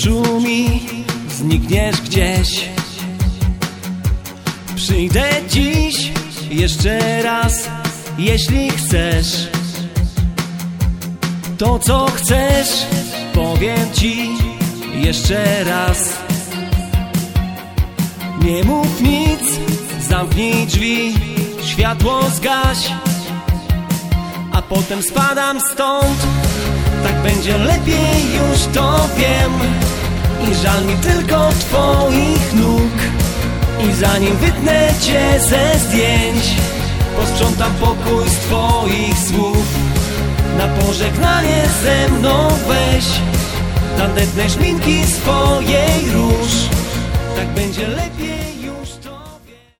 oczu mi znikniesz gdzieś. Przyjdę dziś jeszcze raz, jeśli chcesz. To co chcesz, powiem ci jeszcze raz. Nie mów nic, zamknij drzwi, światło zgaś, a potem spadam stąd. Tak będzie lepiej, już to wiem. I żal mi tylko twoich nóg. I zanim wytnę cię ze zdjęć, posprzątam pokój z twoich słów. Na pożegnanie ze mną weź tandetne szminki swojej róż. Tak będzie lepiej.